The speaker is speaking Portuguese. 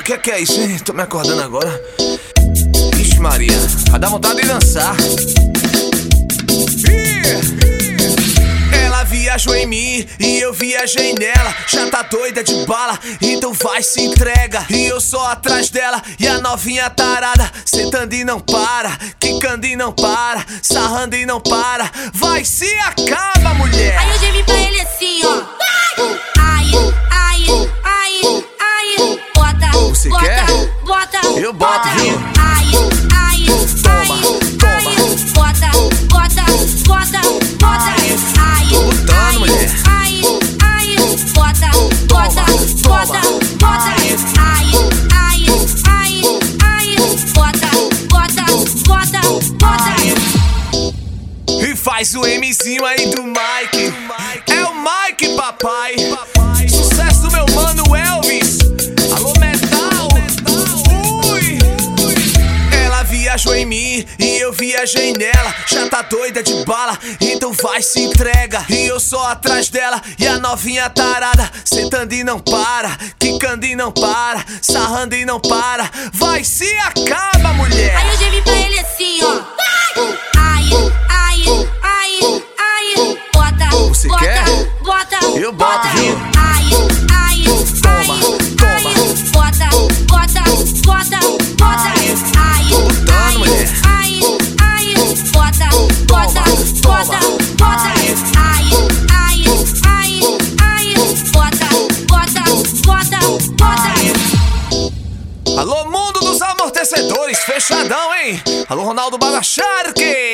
que é isso, hein? Tô me acordando agora. Ixi Maria, vai dar vontade de dançar. Ela viajou em mim e eu viajei nela. Já tá doida de bala, então vai, se entrega. E eu só atrás dela e a novinha tarada, sentando e não para, quicando e não para, sarrando e não para. Vai, se acaba, mulher. Aí eu já vi pra ele assim, ó. Ai, ai, ai, ai. Bota, Você bota, quer? bota. Eu boto, viu? Ai, ai, Toma, toma. Bota, bota, bota, bota. Ai, Tô botando, mulher. ai, ai. Bota, bota, bota, bota. Ai, ai, ai, ai. Bota, bota, bota, bota. E faz o Mzinho aí do Mike. É o Mike, papai. Sucesso do meu mano Elvis. Alô, metal. Ui. Ela viajou em mim e eu viajei nela. Já tá doida de bala, então vai, se entrega. E eu só atrás dela e a novinha tarada, sentando e não para, quicando e não para, sarrando e não para. Vai, se acaba, mulher. Aí eu já vi pra ele assim, ó. Ai, ai, ai, ai. Bota, Você bota, quer? bota. Eu boto, viu? Ai, ai, Toma, ai, ai. toma. Bota, bota, bota, bota. Ai, botando, ai, mulher. ai, ai. Bota, bota, bota, bota. Ai, ai, ai, ai. Bota, bota, bota, bota. Alô, mundo dos amortecedores, fechadão, hein? Alô, Ronaldo Bala Shark.